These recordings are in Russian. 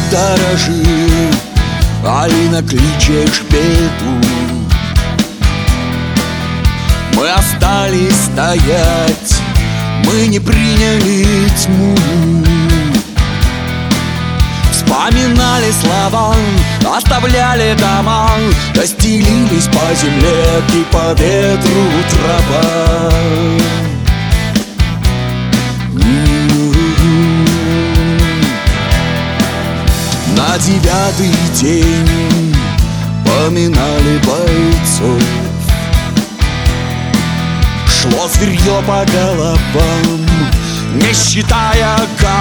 дорожил, али накличешь беду. Мы остались стоять, мы не приняли тьму. Вспоминали слова, оставляли дома, расстелились по земле и по ветру трава. На 9-й день поминали бойцов. Шло зверье по головам, не считая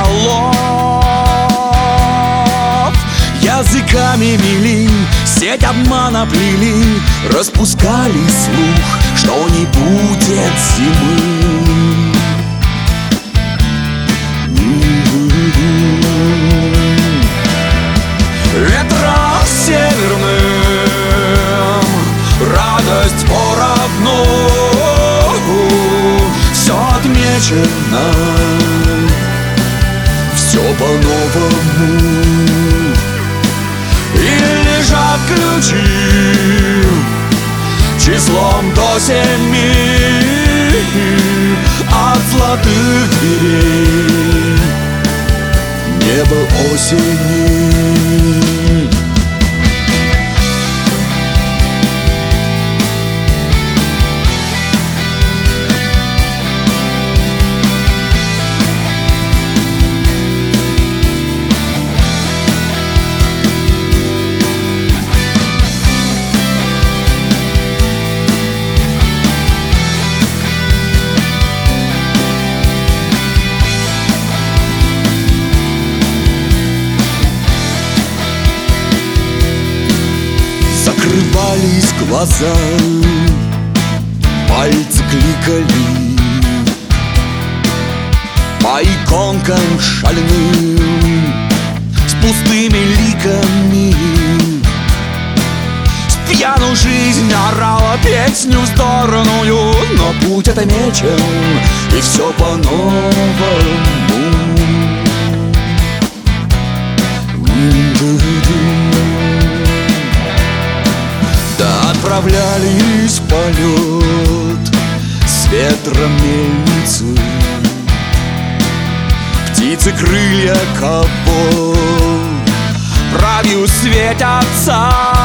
голов. Языками мели, сеть обмана плели, распускали слух, что не будет зимы. Ветром северным радость поровну, все отмечено, все по-новому. И лежат ключи числом до 7 от золотых дверей небо осени. Закрывались глаза, пальцы кликали по иконкам шальным с пустыми ликами. Спьяну жизнь орала песню вздорную, но путь отмечен, и все по-новому. Отправлялись в полет с ветром мельницы. Птицы крылья копот правью светятся.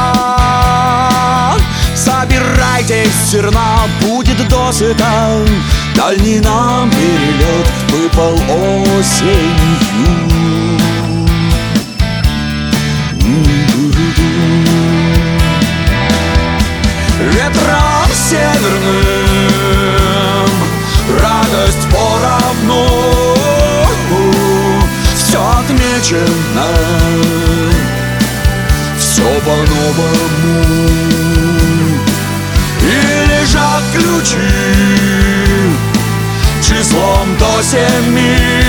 Собирайтесь, зерна будет досыта, дальний нам перелет выпал осенью. Ветром северным радость поровну, все отмечено, все по-новому. И лежат ключи числом до 7